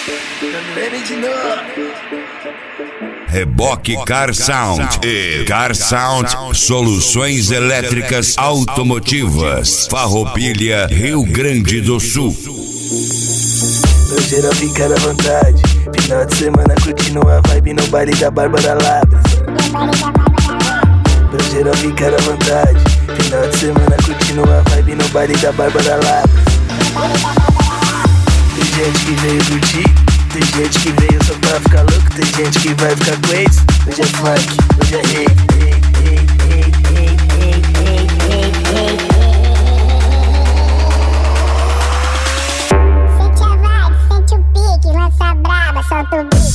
Reboque Car Sound e Car Sound Soluções Elétricas Automotivas, Farroupilha, Rio Grande do Sul. Meu geral fica à vontade. Final de semana curtindo a vibe no baile da Bárbara Labras. Meu geral fica à vontade. Final de semana curtindo a vibe no baile da Bárbara Labras. Tem gente que veio curtir, tem gente que veio só pra ficar louco, tem gente que vai ficar com ex. Hoje é funk, hoje é rei. Sente a vibe, sente o pique, lança braba, solta o beat.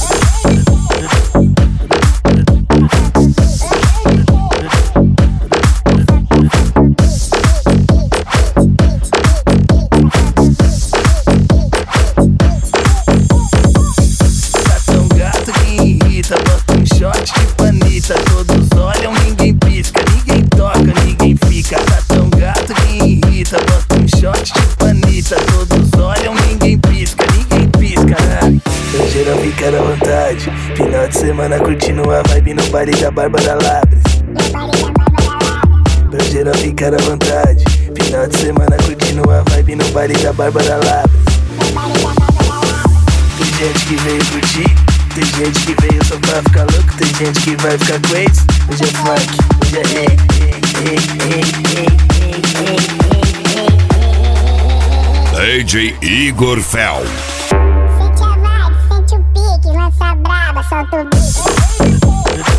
Bota um shot de panita, todos olham, ninguém pisca, ninguém toca, ninguém fica. Tá tão gato que irrita, bota um shot de panita, todos olham, ninguém pisca, ninguém pisca. Meu geral fica à vontade, final de semana curtindo a vibe no baile da Bárbara Labras. Meu geral fica à vontade, final de semana curtindo a vibe no baile da Bárbara Labras. Tem gente que veio curtir, tem gente que veio só pra ficar louco, tem gente que vai ficar com ex. Hoje é funk, hoje é rei. DJ Igor Fel. Sente a vibe, sente o pique, lança braba, solta o beat.